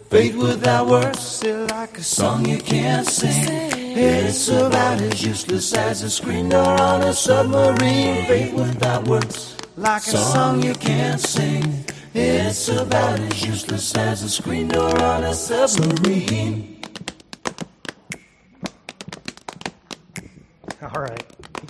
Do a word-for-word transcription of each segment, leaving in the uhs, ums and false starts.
Faith without works is like a song you can't sing. It's about as useless as a screen door on a submarine. Faith without works, like a song you can't sing. It's about as useless as a screen door on a submarine. All right.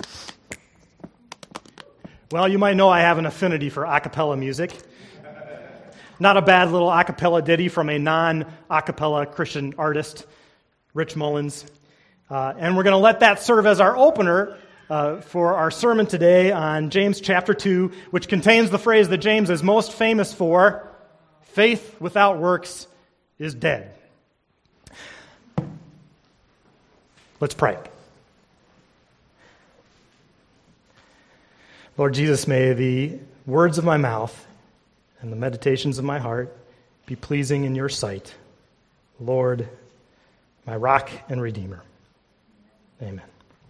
Well, you might know I have an affinity for a cappella music. Not a bad little a cappella ditty from a non-a cappella Christian artist, Rich Mullins. Uh, and we're going to let that serve as our opener uh, for our sermon today on James chapter two, which contains the phrase that James is most famous for: faith without works is dead. Let's pray. Lord Jesus, may the words of my mouth and the meditations of my heart be pleasing in your sight, Lord, my rock and redeemer. Amen.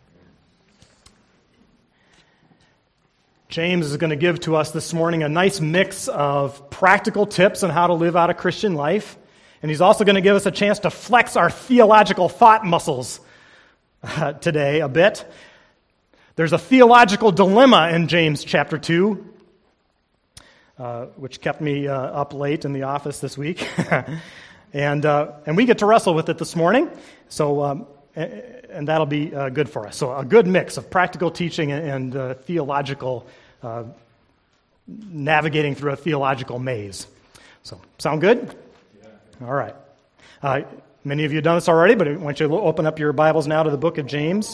James is going to give to us this morning a nice mix of practical tips on how to live out a Christian life, and he's also going to give us a chance to flex our theological thought muscles uh, today a bit. There's a theological dilemma in James chapter two, uh, which kept me uh, up late in the office this week. and uh, and we get to wrestle with it this morning, so um, and that'll be uh, good for us. So a good mix of practical teaching and, and uh, theological, uh, navigating through a theological maze. So sound good? Yeah. All right. Uh, many of you have done this already, but I want you to open up your Bibles now to the book of James.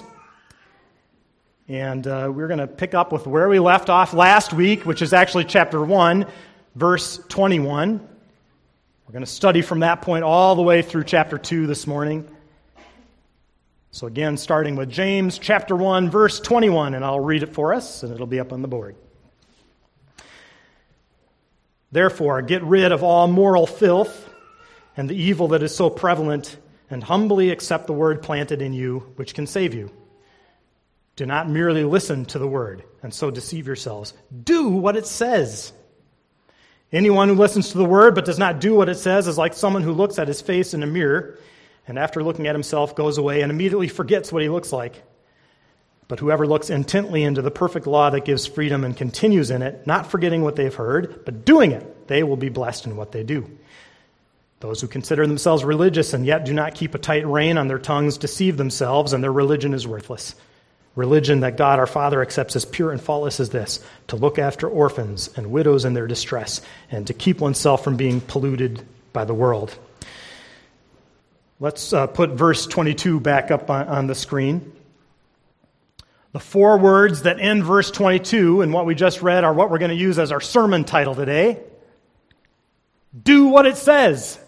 And uh, we're going to pick up with where we left off last week, which is actually chapter one, verse twenty-one. We're going to study from that point all the way through chapter two this morning. So again, starting with James chapter one, verse twenty-one, and I'll read it for us, and it'll be up on the board. Therefore, get rid of all moral filth and the evil that is so prevalent, and humbly accept the word planted in you, which can save you. Do not merely listen to the word and so deceive yourselves. Do what it says. Anyone who listens to the word but does not do what it says is like someone who looks at his face in a mirror and after looking at himself goes away and immediately forgets what he looks like. But whoever looks intently into the perfect law that gives freedom and continues in it, not forgetting what they've heard, but doing it, they will be blessed in what they do. Those who consider themselves religious and yet do not keep a tight rein on their tongues deceive themselves, and their religion is worthless. Religion that God our Father accepts as pure and faultless is this: to look after orphans and widows in their distress, and to keep oneself from being polluted by the world. Let's uh, put verse twenty-two back up on, on the screen. The four words that end verse twenty-two and what we just read are what we're going to use as our sermon title today. Do what it says.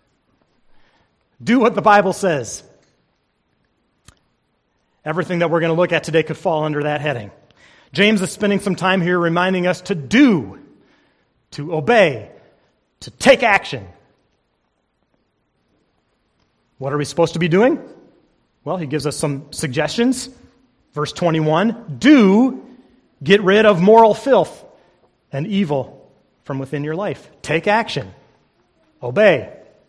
Do what the Bible says. Everything that we're going to look at today could fall under that heading. James is spending some time here reminding us to do, to obey, to take action. What are we supposed to be doing? Well, he gives us some suggestions. Verse twenty-one, do get rid of moral filth and evil from within your life. Take action. Obey.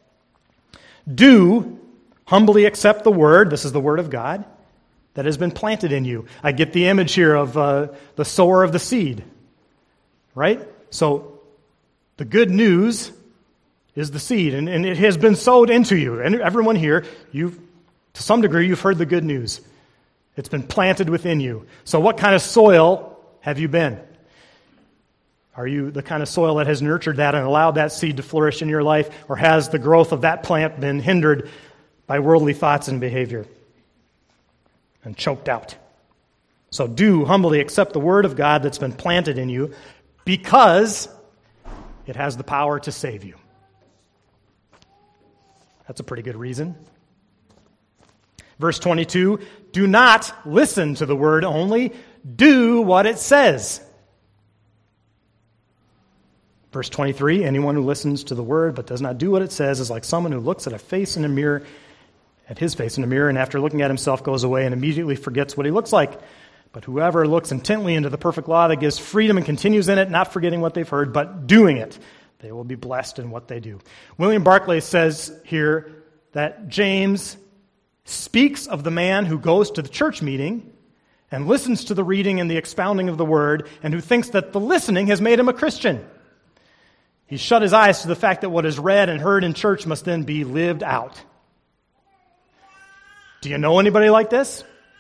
Do humbly accept the word, this is the word of God, that has been planted in you. I get the image here of uh, the sower of the seed, right? So the good news is the seed, and, and it has been sowed into you. And everyone here, you've, to some degree, you've heard the good news. It's been planted within you. So what kind of soil have you been? Are you the kind of soil that has nurtured that and allowed that seed to flourish in your life, or has the growth of that plant been hindered by worldly thoughts and behavior and choked out? So do humbly accept the word of God that's been planted in you, because it has the power to save you. That's a pretty good reason. Verse twenty-two, do not listen to the word only, do what it says. Verse twenty-three, anyone who listens to the word but does not do what it says is like someone who looks at a face in a mirror, at his face in a mirror, and after looking at himself goes away and immediately forgets what he looks like. But whoever looks intently into the perfect law that gives freedom and continues in it, not forgetting what they've heard, but doing it, They will be blessed in what they do. William Barclay says here that James speaks of the man who goes to the church meeting and listens to the reading and the expounding of the word, and who thinks that the listening has made him a Christian. He's shut his eyes to the fact that what is read and heard in church must then be lived out. Do you know anybody like this?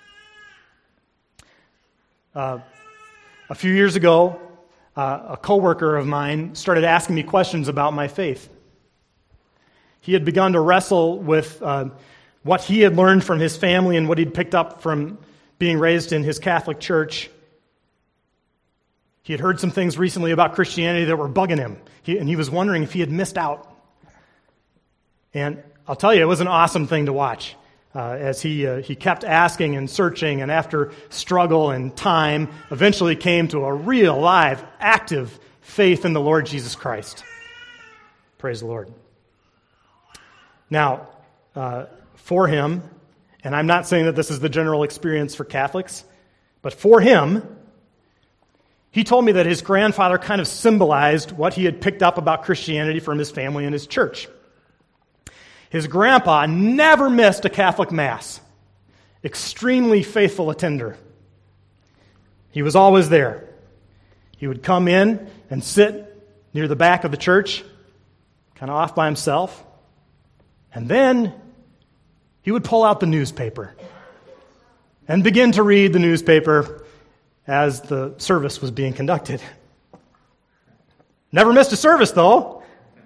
Uh, a few years ago, uh, a coworker of mine started asking me questions about my faith. He had begun to wrestle with uh, what he had learned from his family and what he'd picked up from being raised in his Catholic church. He had heard some things recently about Christianity that were bugging him, he, and he was wondering if he had missed out. And I'll tell you, it was an awesome thing to watch. Uh, as he uh, he kept asking and searching, and after struggle and time, eventually came to a real, live, active faith in the Lord Jesus Christ. Praise the Lord. Now, uh, for him, and I'm not saying that this is the general experience for Catholics, but for him, he told me that his grandfather kind of symbolized what he had picked up about Christianity from his family and his church. His grandpa never missed a Catholic Mass. Extremely faithful attender. He was always there. He would come in and sit near the back of the church, kind of off by himself, and then he would pull out the newspaper and begin to read the newspaper as the service was being conducted. Never missed a service, though.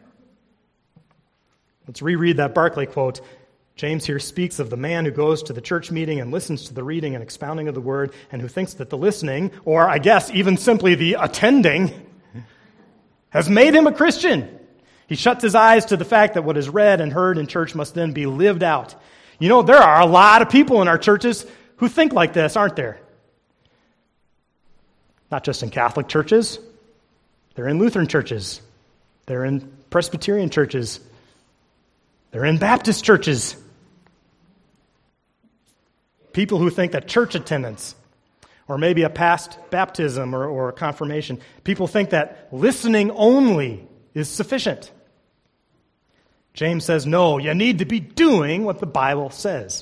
Let's reread that Barclay quote. James here speaks of the man who goes to the church meeting and listens to the reading and expounding of the word, and who thinks that the listening, or I guess even simply the attending, has made him a Christian. He shuts his eyes to the fact that what is read and heard in church must then be lived out. You know, there are a lot of people in our churches who think like this, aren't there? Not just in Catholic churches. They're in Lutheran churches. They're in Presbyterian churches. They're in Baptist churches. People who think that church attendance, or maybe a past baptism or, or confirmation, people think that listening only is sufficient. James says, no, you need to be doing what the Bible says.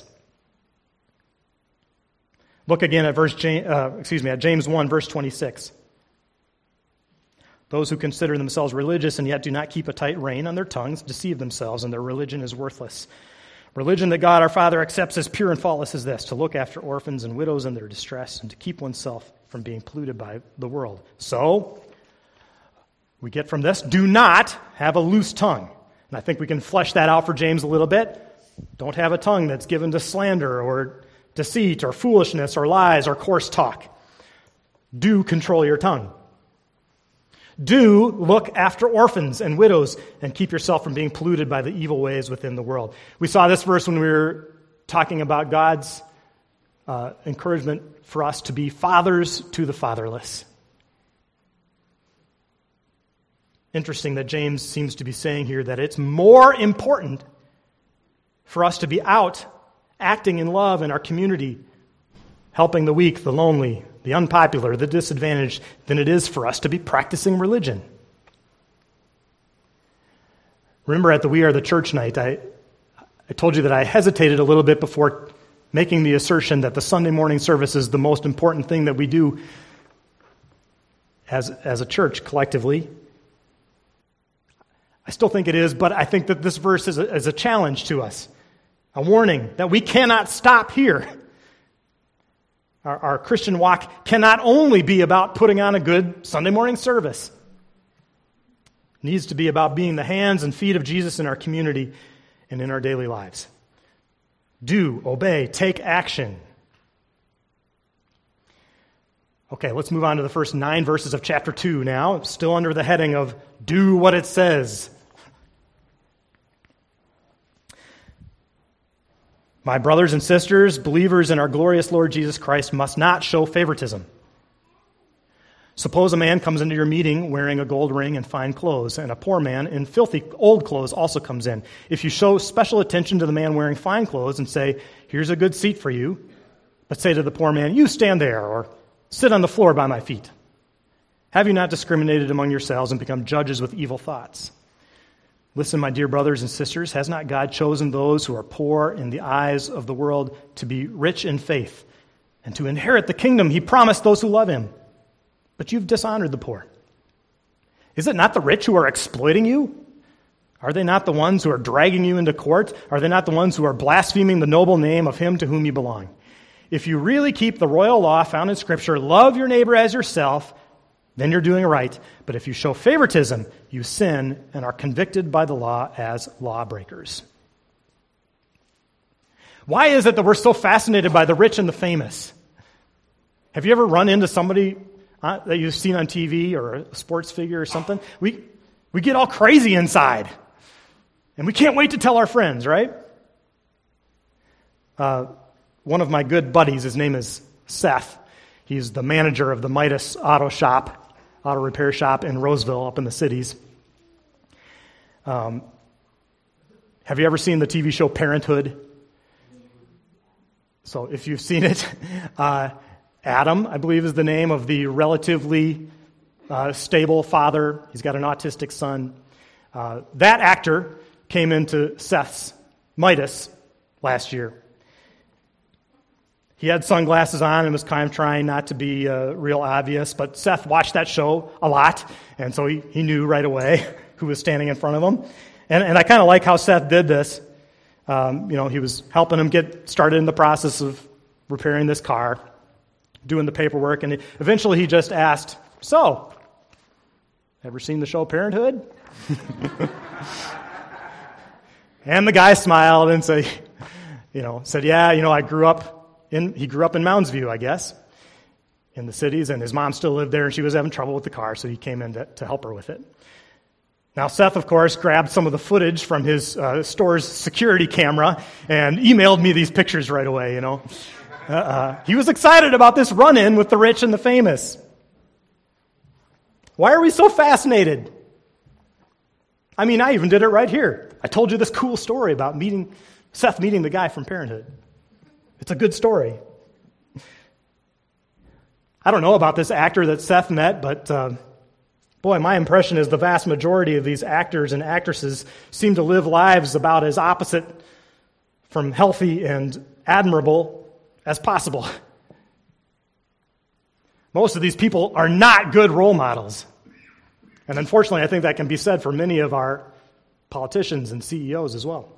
Look again at verse, uh, excuse me, at James one, verse twenty-six. Those who consider themselves religious and yet do not keep a tight rein on their tongues deceive themselves, and their religion is worthless. Religion that God our Father accepts as pure and faultless is this: to look after orphans and widows in their distress, and to keep oneself from being polluted by the world. So, we get from this, do not have a loose tongue. And I think we can flesh that out for James a little bit. Don't have a tongue that's given to slander or deceit or foolishness or lies or coarse talk. Do control your tongue. Do look after orphans and widows and keep yourself from being polluted by the evil ways within the world. We saw this verse when we were talking about God's uh, encouragement for us to be fathers to the fatherless. Interesting that James seems to be saying here that it's more important for us to be out acting in love in our community, helping the weak, the lonely, the unpopular, the disadvantaged, than it is for us to be practicing religion. Remember at the We Are the Church night, I, I told you that I hesitated a little bit before making the assertion that the Sunday morning service is the most important thing that we do as, as a church collectively. I still think it is, but I think that this verse is a, is a challenge to us, a warning that we cannot stop here. Our, our Christian walk cannot only be about putting on a good Sunday morning service. It needs to be about being the hands and feet of Jesus in our community and in our daily lives. Do, obey, take action. Okay, let's move on to the first nine verses of chapter two now, still under the heading of do what it says. My brothers and sisters, believers in our glorious Lord Jesus Christ, must not show favoritism. Suppose a man comes into your meeting wearing a gold ring and fine clothes, and a poor man in filthy old clothes also comes in. If you show special attention to the man wearing fine clothes and say, here's a good seat for you, but say to the poor man, you stand there, or sit on the floor by my feet. Have you not discriminated among yourselves and become judges with evil thoughts? Listen, my dear brothers and sisters, has not God chosen those who are poor in the eyes of the world to be rich in faith and to inherit the kingdom he promised those who love him? But you've dishonored the poor. Is it not the rich who are exploiting you? Are they not the ones who are dragging you into court? Are they not the ones who are blaspheming the noble name of him to whom you belong? If you really keep the royal law found in Scripture, love your neighbor as yourself, then you're doing right. But if you show favoritism, you sin and are convicted by the law as lawbreakers. Why is it that we're so fascinated by the rich and the famous? Have you ever run into somebody uh, that you've seen on T V or a sports figure or something? We we get all crazy inside. And we can't wait to tell our friends, right? Uh, one of my good buddies, his name is Seth. He's the manager of the Midas Auto Shop, auto repair shop in Roseville up in the cities. Um, have you ever seen the T V show Parenthood? So if you've seen it, uh, Adam, I believe, is the name of the relatively uh, stable father. He's got an autistic son. Uh, that actor came into Seth's Midas last year. He had sunglasses on and was kind of trying not to be uh, real obvious, but Seth watched that show a lot, and so he, he knew right away who was standing in front of him. And, and I kind of like how Seth did this. Um, you know, he was helping him get started in the process of repairing this car, doing the paperwork, and eventually he just asked, "So, ever seen the show Parenthood?" And the guy smiled and said, you know, said, "Yeah, you know, I grew up in, he grew up in Mounds View, I guess, in the cities, and his mom still lived there, and she was having trouble with the car, so he came in to, to help her with it." Now, Seth, of course, grabbed some of the footage from his uh, store's security camera and emailed me these pictures right away, you know. Uh-uh. He was excited about this run-in with the rich and the famous. Why are we so fascinated? I mean, I even did it right here. I told you this cool story about meeting Seth meeting the guy from Parenthood. It's a good story. I don't know about this actor that Seth met, but uh, boy, my impression is the vast majority of these actors and actresses seem to live lives about as opposite from healthy and admirable as possible. Most of these people are not good role models. And unfortunately, I think that can be said for many of our politicians and C E Os as well.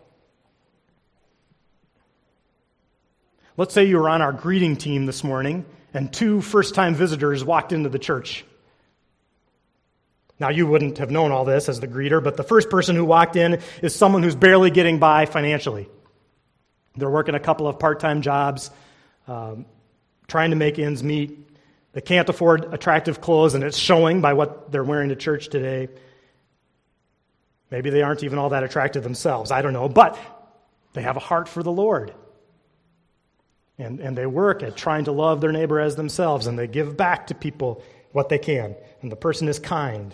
Let's say you were on our greeting team this morning and two first-time visitors walked into the church. Now, you wouldn't have known all this as the greeter, but the first person who walked in is someone who's barely getting by financially. They're working a couple of part-time jobs, um, trying to make ends meet. They can't afford attractive clothes, and it's showing by what they're wearing to church today. Maybe they aren't even all that attractive themselves. I don't know, but they have a heart for the Lord. And, and they work at trying to love their neighbor as themselves, and they give back to people what they can. And the person is kind.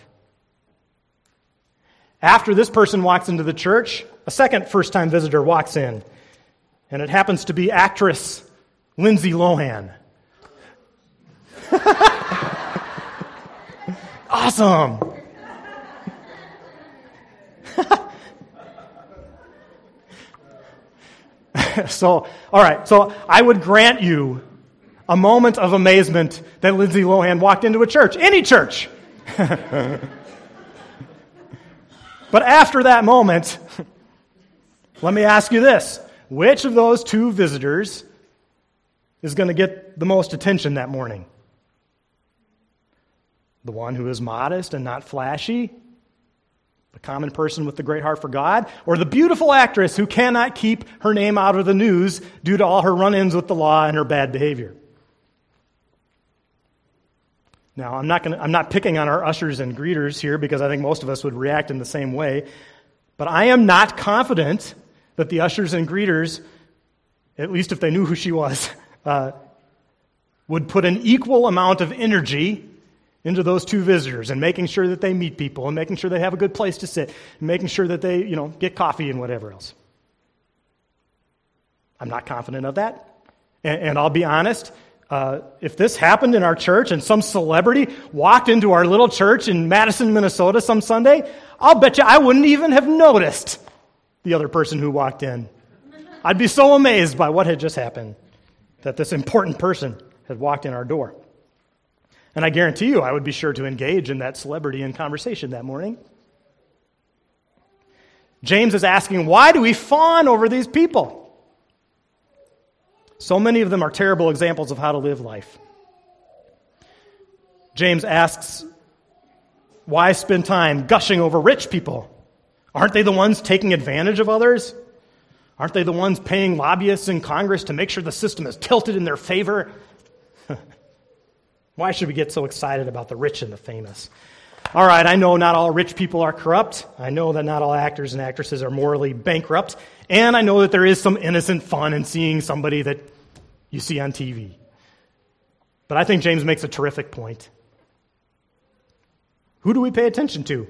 After this person walks into the church, a second first-time visitor walks in, and it happens to be actress Lindsay Lohan. Awesome! So, all right, so I would grant you a moment of amazement that Lindsay Lohan walked into a church, any church. But after that moment, let me ask you this. Which of those two visitors is going to get the most attention that morning? The one who is modest and not flashy? The common person with the great heart for God? Or the beautiful actress who cannot keep her name out of the news due to all her run-ins with the law and her bad behavior? Now, I'm not going I'm not picking on our ushers and greeters here because I think most of us would react in the same way. But I am not confident that the ushers and greeters, at least if they knew who she was, uh, would put an equal amount of energy into those two visitors and making sure that they meet people and making sure they have a good place to sit and making sure that they, you know, get coffee and whatever else. I'm not confident of that. And, and I'll be honest, Uh, if this happened in our church and some celebrity walked into our little church in Madison, Minnesota some Sunday, I'll bet you I wouldn't even have noticed the other person who walked in. I'd be so amazed by what had just happened, that this important person had walked in our door. And I guarantee you I would be sure to engage in that celebrity in conversation that morning. James is asking, why do we fawn over these people? So many of them are terrible examples of how to live life. James asks, why spend time gushing over rich people? Aren't they the ones taking advantage of others? Aren't they the ones paying lobbyists in Congress to make sure the system is tilted in their favor? Why should we get so excited about the rich and the famous? All right, I know not all rich people are corrupt. I know that not all actors and actresses are morally bankrupt. And I know that there is some innocent fun in seeing somebody that you see on T V. But I think James makes a terrific point. Who do we pay attention to?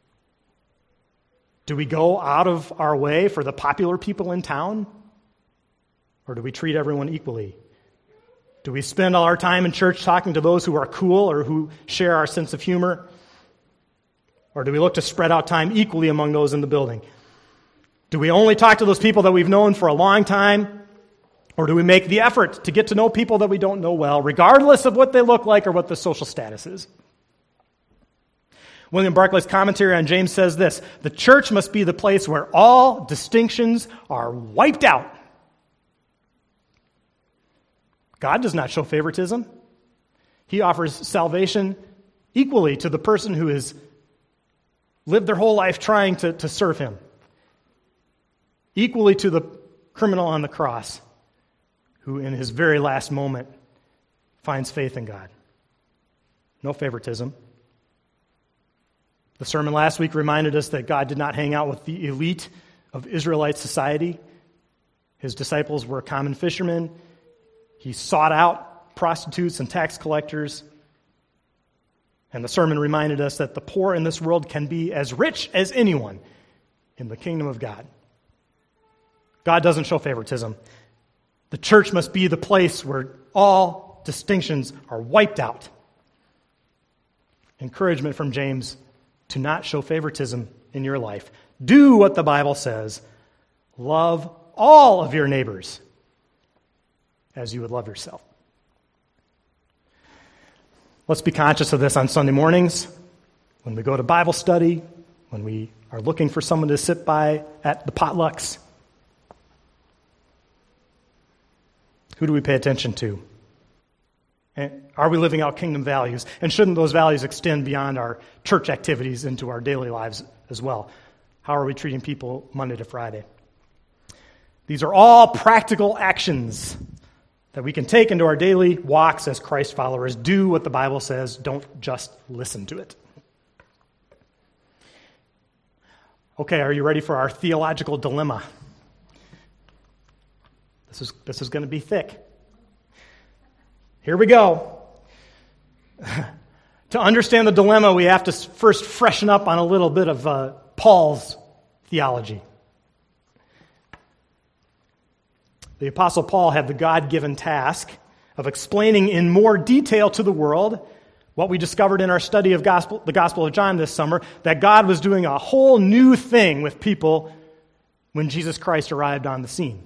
Do we go out of our way for the popular people in town? Or do we treat everyone equally? Do we spend all our time in church talking to those who are cool or who share our sense of humor? Or do we look to spread out time equally among those in the building? Do we only talk to those people that we've known for a long time? Or do we make the effort to get to know people that we don't know well, regardless of what they look like or what the social status is? William Barclay's commentary on James says this: the church must be the place where all distinctions are wiped out. God does not show favoritism. He offers salvation equally to the person who has lived their whole life trying to, to serve him, equally to the criminal on the cross who in his very last moment finds faith in God. No favoritism. The sermon last week reminded us that God did not hang out with the elite of Israelite society. His disciples were common fishermen. He sought out prostitutes and tax collectors. And the sermon reminded us that the poor in this world can be as rich as anyone in the kingdom of God. God doesn't show favoritism. The church must be the place where all distinctions are wiped out. Encouragement from James to not show favoritism in your life. Do what the Bible says. Love all of your neighbors as you would love yourself. Let's be conscious of this on Sunday mornings, when we go to Bible study, when we are looking for someone to sit by at the potlucks. Who do we pay attention to? And are we living out kingdom values? And shouldn't those values extend beyond our church activities into our daily lives as well? How are we treating people Monday to Friday? These are all practical actions that we can take into our daily walks as Christ followers. Do what the Bible says. Don't just listen to it. Okay, are you ready for our theological dilemma? This is, this is going to be thick. Here we go. To understand the dilemma, we have to first freshen up on a little bit of uh, Paul's theology. The Apostle Paul had the God-given task of explaining in more detail to the world what we discovered in our study of gospel, the Gospel of John this summer, that God was doing a whole new thing with people when Jesus Christ arrived on the scene.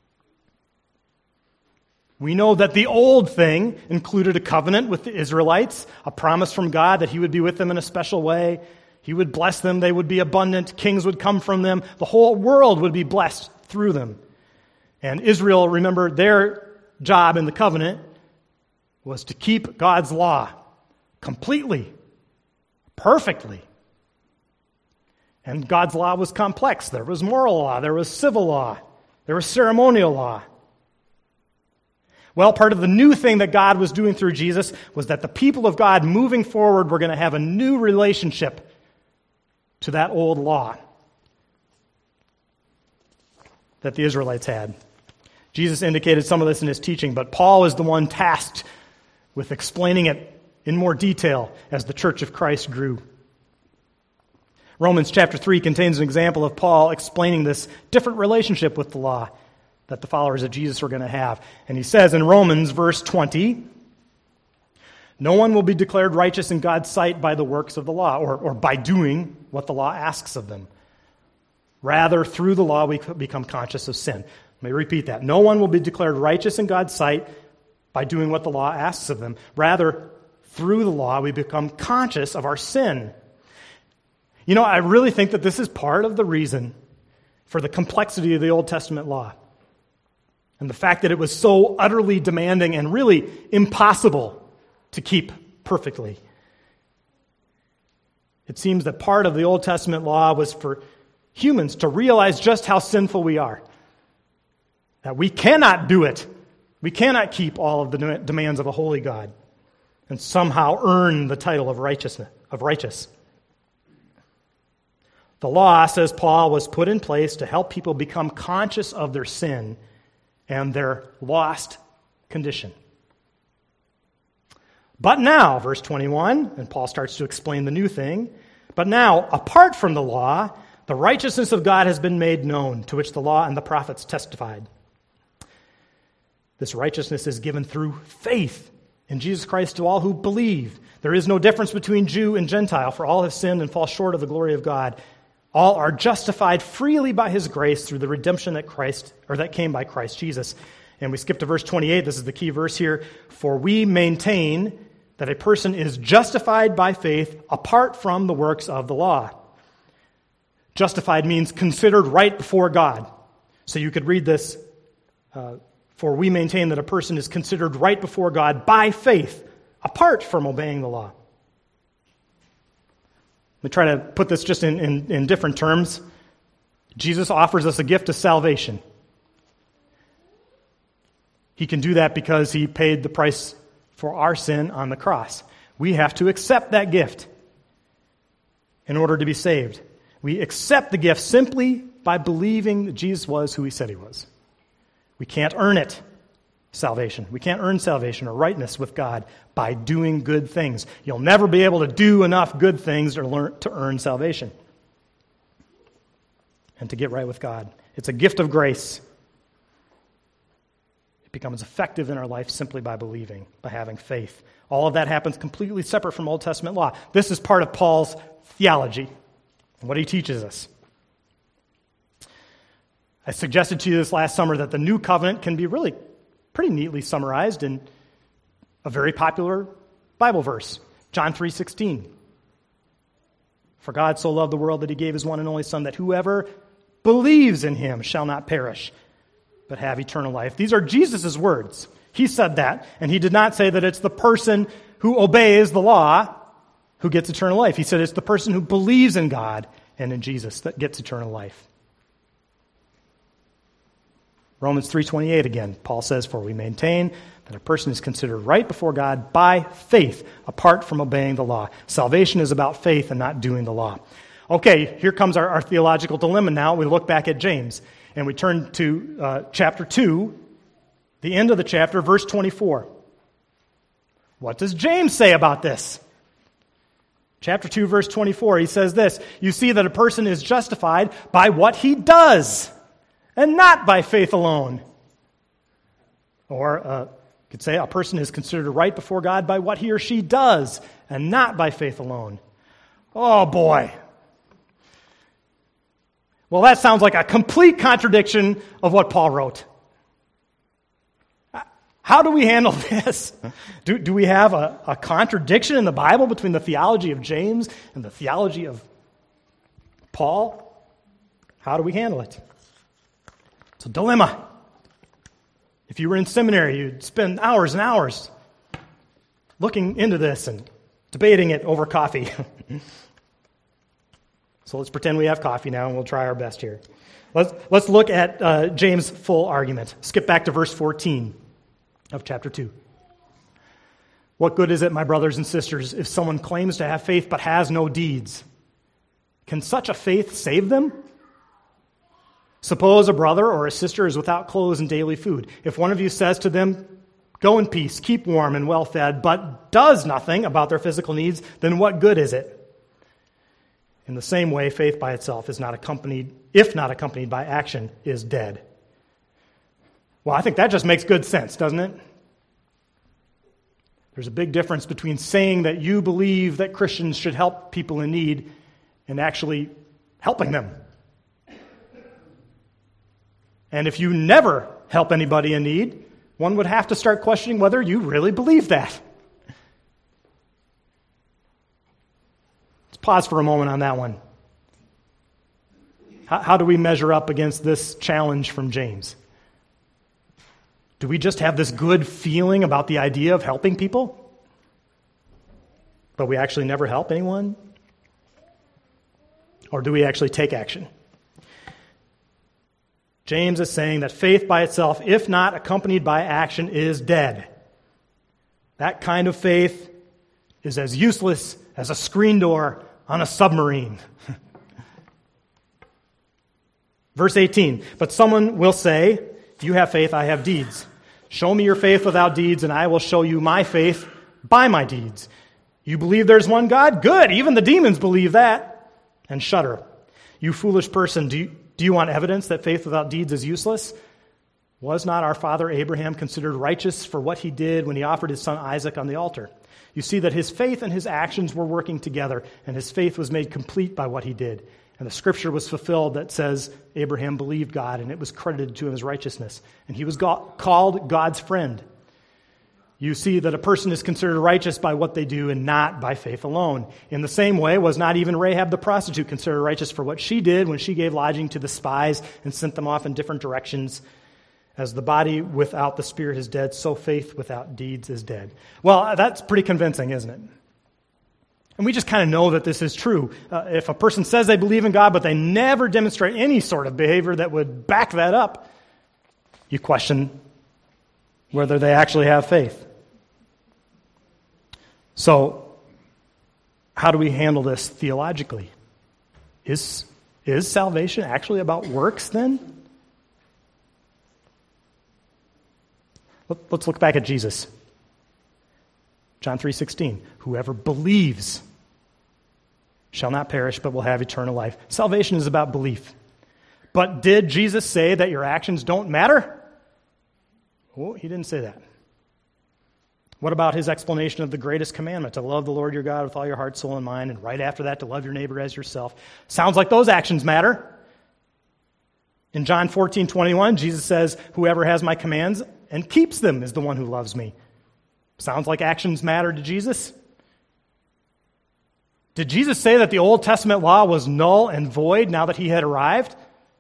We know that the old thing included a covenant with the Israelites, a promise from God that he would be with them in a special way. He would bless them. They would be abundant. Kings would come from them. The whole world would be blessed through them. And Israel, remember, their job in the covenant was to keep God's law completely, perfectly. And God's law was complex. There was moral law. There was civil law. There was ceremonial law. Well, part of the new thing that God was doing through Jesus was that the people of God moving forward were going to have a new relationship to that old law that the Israelites had. Jesus indicated some of this in his teaching, but Paul is the one tasked with explaining it in more detail as the Church of Christ grew. Romans chapter three contains an example of Paul explaining this different relationship with the law. that the followers of Jesus were going to have. And he says in Romans verse twenty, no one will be declared righteous in God's sight by the works of the law, or, or by doing what the law asks of them. Rather, through the law, we become conscious of sin. Let me repeat that. No one will be declared righteous in God's sight by doing what the law asks of them. Rather, through the law, we become conscious of our sin. You know, I really think that this is part of the reason for the complexity of the Old Testament law. And the fact that it was so utterly demanding and really impossible to keep perfectly. It seems that part of the Old Testament law was for humans to realize just how sinful we are. That we cannot do it. We cannot keep all of the demands of a holy God and somehow earn the title of righteousness, of righteous. The law, says Paul, was put in place to help people become conscious of their sin and their lost condition. But now, verse twenty-one, and Paul starts to explain the new thing, but now, apart from the law, the righteousness of God has been made known, to which the law and the prophets testified. This righteousness is given through faith in Jesus Christ to all who believe. There is no difference between Jew and Gentile, for all have sinned and fall short of the glory of God. All are justified freely by his grace through the redemption that Christ, or that came by Christ Jesus. And we skip to verse twenty-eight. This is the key verse here. For we maintain that a person is justified by faith apart from the works of the law. Justified means considered right before God. So you could read this, uh, for we maintain that a person is considered right before God by faith, apart from obeying the law. Let me try to put this just in, in, in different terms. Jesus offers us a gift of salvation. He can do that because he paid the price for our sin on the cross. We have to accept that gift in order to be saved. We accept the gift simply by believing that Jesus was who he said he was. We can't earn it, salvation. We can't earn salvation or rightness with God by doing good things. You'll never be able to do enough good things to learn to earn salvation and to get right with God. It's a gift of grace. It becomes effective in our life simply by believing, by having faith. All of that happens completely separate from Old Testament law. This is part of Paul's theology and what he teaches us. I suggested to you this last summer that the New Covenant can be really pretty neatly summarized in a very popular Bible verse, John three sixteen. For God so loved the world that he gave his one and only Son, that whoever believes in him shall not perish, but have eternal life. These are Jesus' words. He said that, and he did not say that it's the person who obeys the law who gets eternal life. He said it's the person who believes in God and in Jesus that gets eternal life. Romans three twenty-eight again, Paul says, for we maintain that a person is considered right before God by faith, apart from obeying the law. Salvation is about faith and not doing the law. Okay, here comes our, our theological dilemma now. We look back at James, and we turn to uh, chapter two, the end of the chapter, verse twenty-four. What does James say about this? Chapter two, verse twenty-four, he says this, you see that a person is justified by what he does, and not by faith alone. Or uh, you could say a person is considered right before God by what he or she does, and not by faith alone. Oh boy. Well, that sounds like a complete contradiction of what Paul wrote. How do we handle this? Do, do we have a, a contradiction in the Bible between the theology of James and the theology of Paul? How do we handle it? It's a dilemma. If you were in seminary, you'd spend hours and hours looking into this and debating it over coffee. So let's pretend we have coffee now, and we'll try our best here. Let's, let's look at uh, James' full argument. Skip back to verse fourteen of chapter two. What good is it, my brothers and sisters, if someone claims to have faith but has no deeds? Can such a faith save them? Suppose a brother or a sister is without clothes and daily food. If one of you says to them, go in peace, keep warm and well fed, but does nothing about their physical needs, then what good is it? In the same way, faith by itself is not accompanied, if not accompanied by action, is dead. Well, I think that just makes good sense, doesn't it? There's a big difference between saying that you believe that Christians should help people in need and actually helping them. And if you never help anybody in need, one would have to start questioning whether you really believe that. Let's pause for a moment on that one. How, how do we measure up against this challenge from James? Do we just have this good feeling about the idea of helping people, but we actually never help anyone? Or do we actually take action? James is saying that faith by itself, if not accompanied by action, is dead. That kind of faith is as useless as a screen door on a submarine. Verse eighteen, but someone will say, you have faith, I have deeds. Show me your faith without deeds, and I will show you my faith by my deeds. You believe there's one God? Good, even the demons believe that and shudder. You foolish person, do you, do you want evidence that faith without deeds is useless? Was not our father Abraham considered righteous for what he did when he offered his son Isaac on the altar? You see that his faith and his actions were working together, and his faith was made complete by what he did. And the scripture was fulfilled that says Abraham believed God, and it was credited to him as righteousness. And he was God, called God's friend. You see that a person is considered righteous by what they do and not by faith alone. In the same way, was not even Rahab the prostitute considered righteous for what she did when she gave lodging to the spies and sent them off in different directions? As the body without the spirit is dead, so faith without deeds is dead. Well, that's pretty convincing, isn't it? And we just kind of know that this is true. Uh, if a person says they believe in God, but they never demonstrate any sort of behavior that would back that up, you question whether they actually have faith. So, how do we handle this theologically? Is, is salvation actually about works then? Let, let's look back at Jesus. John three sixteen, whoever believes shall not perish but will have eternal life. Salvation is about belief. But did Jesus say that your actions don't matter? Oh, he didn't say that. What about his explanation of the greatest commandment, to love the Lord your God with all your heart, soul, and mind, and right after that to love your neighbor as yourself? Sounds like those actions matter. In John fourteen twenty-one, Jesus says, whoever has my commands and keeps them is the one who loves me. Sounds like actions matter to Jesus. Did Jesus say that the Old Testament law was null and void now that he had arrived?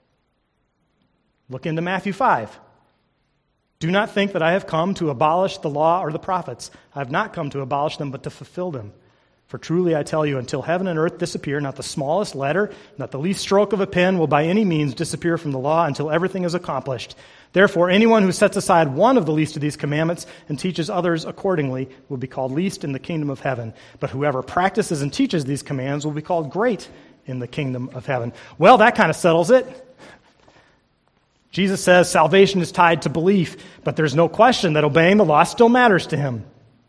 Look into Matthew five. Do not think that I have come to abolish the law or the prophets. I have not come to abolish them, but to fulfill them. For truly I tell you, until heaven and earth disappear, not the smallest letter, not the least stroke of a pen will by any means disappear from the law until everything is accomplished. Therefore, anyone who sets aside one of the least of these commandments and teaches others accordingly will be called least in the kingdom of heaven. But whoever practices and teaches these commands will be called great in the kingdom of heaven. Well, that kind of settles it. Jesus says salvation is tied to belief, but there's no question that obeying the law still matters to him.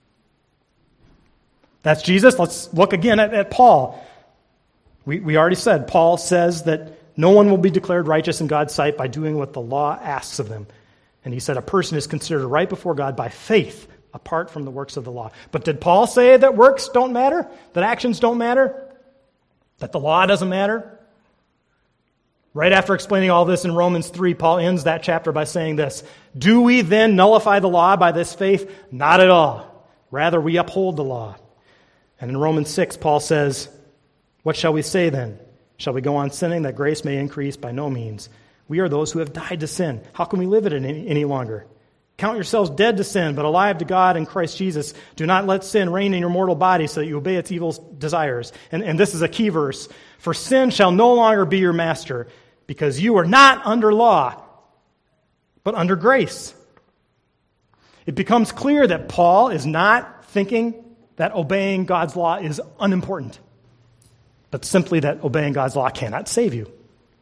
That's Jesus. Let's look again at, at Paul. We, we already said, Paul says that no one will be declared righteous in God's sight by doing what the law asks of them. And he said a person is considered right before God by faith, apart from the works of the law. But did Paul say that works don't matter? That actions don't matter? That the law doesn't matter? Right after explaining all this in Romans three, Paul ends that chapter by saying this, do we then nullify the law by this faith? Not at all. Rather, we uphold the law. And in Romans six, Paul says, what shall we say then? Shall we go on sinning that grace may increase? By no means. We are those who have died to sin. How can we live it any, any longer? Count yourselves dead to sin, but alive to God in Christ Jesus. Do not let sin reign in your mortal body so that you obey its evil desires. And, and this is a key verse. For sin shall no longer be your master, because you are not under law, but under grace. It becomes clear that Paul is not thinking that obeying God's law is unimportant, but simply that obeying God's law cannot save you.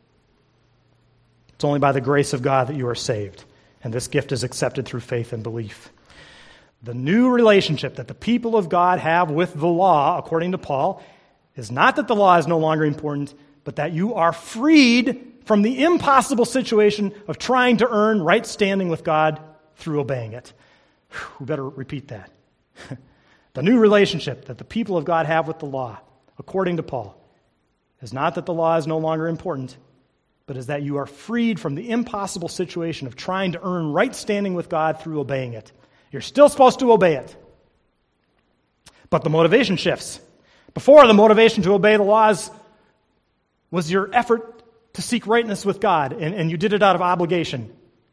It's only by the grace of God that you are saved, and this gift is accepted through faith and belief. The new relationship that the people of God have with the law, according to Paul, is not that the law is no longer important, but that you are freed from the impossible situation of trying to earn right standing with God through obeying it. Whew, we better repeat that. The new relationship that the people of God have with the law, according to Paul, is not that the law is no longer important, but is that you are freed from the impossible situation of trying to earn right standing with God through obeying it. You're still supposed to obey it. But the motivation shifts. Before, the motivation to obey the laws was your effort to seek rightness with God, and, and you did it out of obligation.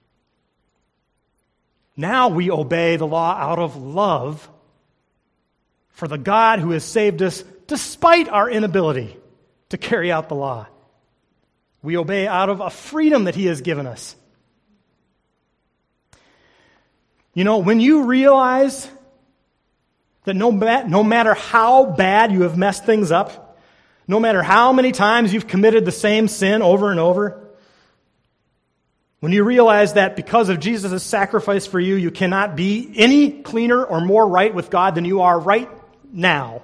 Now we obey the law out of love for the God who has saved us despite our inability to carry out the law. We obey out of a freedom that He has given us. You know, when you realize that no, ma- no matter how bad you have messed things up, no matter how many times you've committed the same sin over and over, when you realize that because of Jesus' sacrifice for you, you cannot be any cleaner or more right with God than you are right now.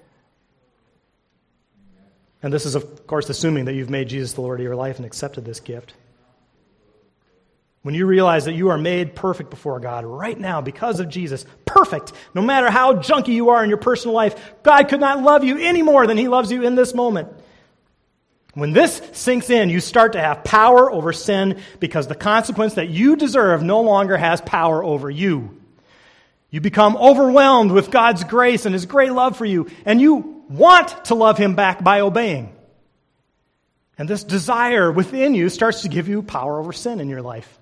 And this is, of course, assuming that you've made Jesus the Lord of your life and accepted this gift. When you realize that you are made perfect before God right now because of Jesus, perfect, no matter how junky you are in your personal life, God could not love you any more than He loves you in this moment. When this sinks in, you start to have power over sin because the consequence that you deserve no longer has power over you. You become overwhelmed with God's grace and His great love for you, and you want to love Him back by obeying. And this desire within you starts to give you power over sin in your life.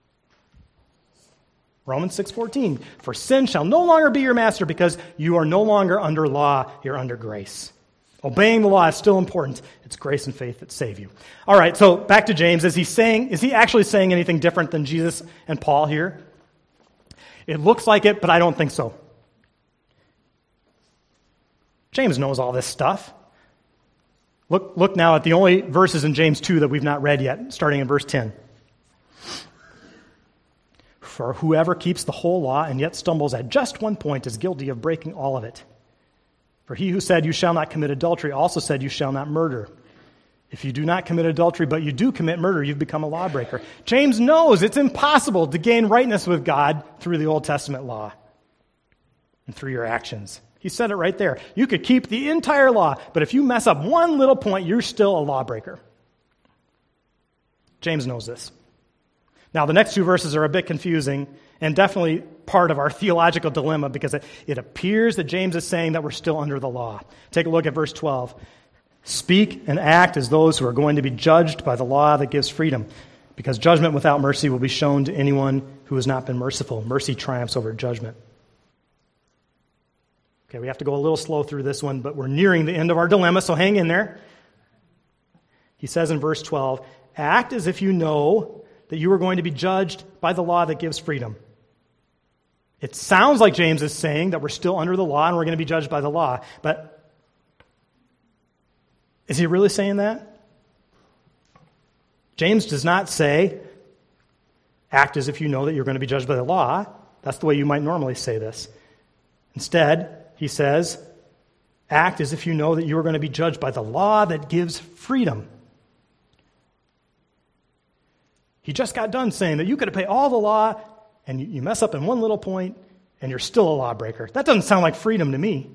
Romans six fourteen, for sin shall no longer be your master because you are no longer under law, you're under grace. Obeying the law is still important. It's grace and faith that save you. All right, so back to James. Is he saying, is he actually saying anything different than Jesus and Paul here? It looks like it, but I don't think so. James knows all this stuff. Look, look now at the only verses in James two that we've not read yet, starting in verse ten. For whoever keeps the whole law and yet stumbles at just one point is guilty of breaking all of it. For he who said, you shall not commit adultery, also said, you shall not murder. If you do not commit adultery, but you do commit murder, you've become a lawbreaker. James knows it's impossible to gain rightness with God through the Old Testament law and through your actions. He said it right there. You could keep the entire law, but if you mess up one little point, you're still a lawbreaker. James knows this. Now, the next two verses are a bit confusing and definitely part of our theological dilemma because it, it appears that James is saying that we're still under the law. Take a look at verse twelve. Speak and act as those who are going to be judged by the law that gives freedom, because judgment without mercy will be shown to anyone who has not been merciful. Mercy triumphs over judgment. Okay, we have to go a little slow through this one, but we're nearing the end of our dilemma, so hang in there. He says in verse twelve, act as if you know that you are going to be judged by the law that gives freedom. It sounds like James is saying that we're still under the law and we're going to be judged by the law, but is he really saying that? James does not say, act as if you know that you're going to be judged by the law. That's the way you might normally say this. Instead, he says, act as if you know that you are going to be judged by the law that gives freedom. He just got done saying that you could obey all the law and you mess up in one little point and you're still a lawbreaker. That doesn't sound like freedom to me.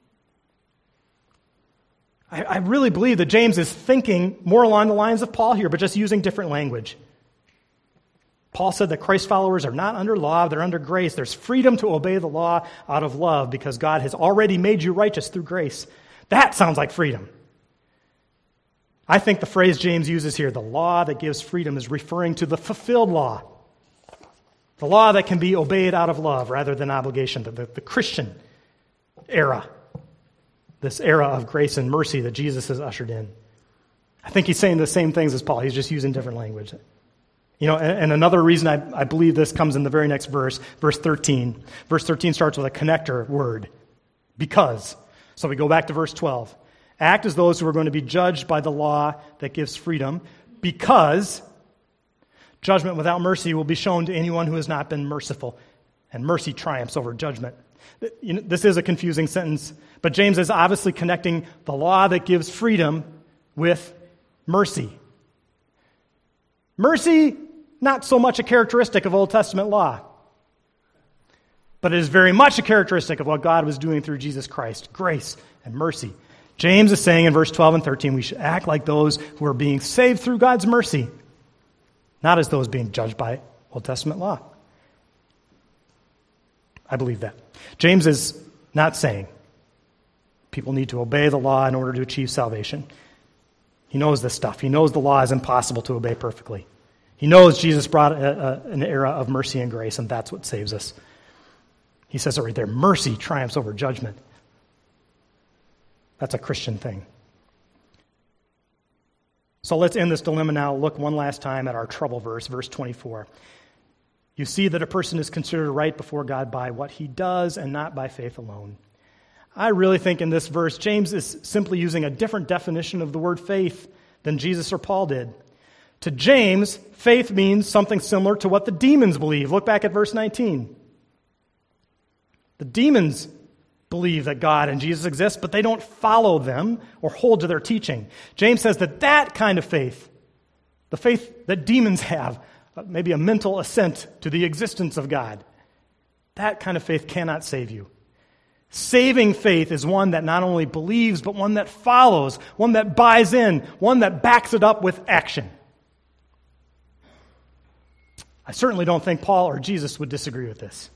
I, I really believe that James is thinking more along the lines of Paul here, but just using different language. Paul said that Christ followers are not under law, they're under grace. There's freedom to obey the law out of love because God has already made you righteous through grace. That sounds like freedom. I think the phrase James uses here, the law that gives freedom, is referring to the fulfilled law. The law that can be obeyed out of love rather than obligation, the, the, the Christian era. This era of grace and mercy that Jesus has ushered in. I think he's saying the same things as Paul. He's just using different language. You know, and, and another reason I, I believe this comes in the very next verse, verse thirteen. Verse thirteen starts with a connector word, because. So we go back to verse twelve. Act as those who are going to be judged by the law that gives freedom, because judgment without mercy will be shown to anyone who has not been merciful, and mercy triumphs over judgment. You know, this is a confusing sentence, but James is obviously connecting the law that gives freedom with mercy. Mercy, not so much a characteristic of Old Testament law, but it is very much a characteristic of what God was doing through Jesus Christ, grace and mercy. James is saying in verse twelve and thirteen, we should act like those who are being saved through God's mercy, not as those being judged by Old Testament law. I believe that. James is not saying people need to obey the law in order to achieve salvation. He knows this stuff. He knows the law is impossible to obey perfectly. He knows Jesus brought a, a, an era of mercy and grace, and that's what saves us. He says it right there, mercy triumphs over judgment. That's a Christian thing. So let's end this dilemma now. Look one last time at our trouble verse, verse twenty-four. You see that a person is considered right before God by what he does and not by faith alone. I really think in this verse, James is simply using a different definition of the word faith than Jesus or Paul did. To James, faith means something similar to what the demons believe. Look back at verse nineteen. The demons believe that God and Jesus exist, but they don't follow them or hold to their teaching. James says that that kind of faith, the faith that demons have, maybe a mental assent to the existence of God, that kind of faith cannot save you. Saving faith is one that not only believes, but one that follows, one that buys in, one that backs it up with action. I certainly don't think Paul or Jesus would disagree with this.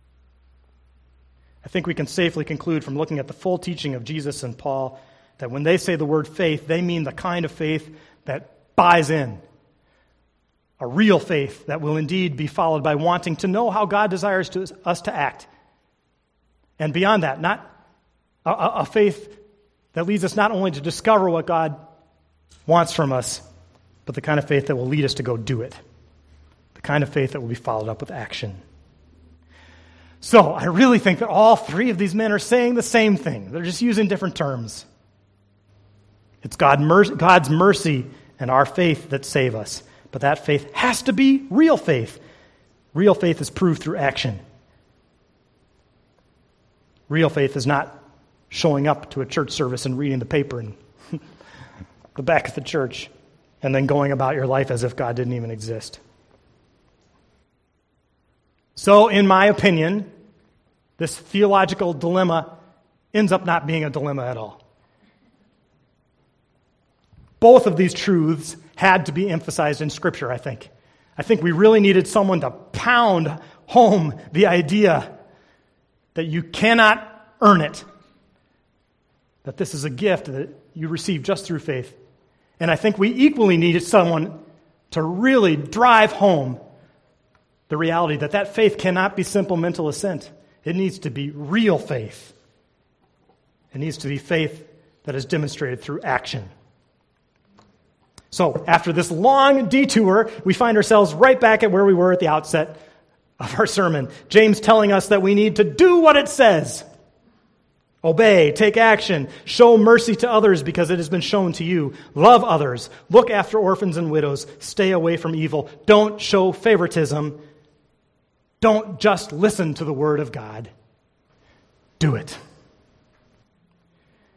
I think we can safely conclude from looking at the full teaching of Jesus and Paul that when they say the word faith, they mean the kind of faith that buys in. A real faith that will indeed be followed by wanting to know how God desires to, us to act. And beyond that, not a, a faith that leads us not only to discover what God wants from us, but the kind of faith that will lead us to go do it. The kind of faith that will be followed up with action. So I really think that all three of these men are saying the same thing. They're just using different terms. It's God, God's mercy and our faith that save us. But that faith has to be real faith. Real faith is proved through action. Real faith is not showing up to a church service and reading the paper in the back of the church and then going about your life as if God didn't even exist. So, in my opinion, this theological dilemma ends up not being a dilemma at all. Both of these truths had to be emphasized in Scripture, I think. I think we really needed someone to pound home the idea that you cannot earn it, that this is a gift that you receive just through faith. And I think we equally needed someone to really drive home the reality that that faith cannot be simple mental assent. It needs to be real faith. It needs to be faith that is demonstrated through action. So, after this long detour, we find ourselves right back at where we were at the outset of our sermon. James telling us that we need to do what it says. Obey, take action, show mercy to others because it has been shown to you. Love others, look after orphans and widows, stay away from evil. Don't show favoritism. Don't just listen to the word of God. Do it.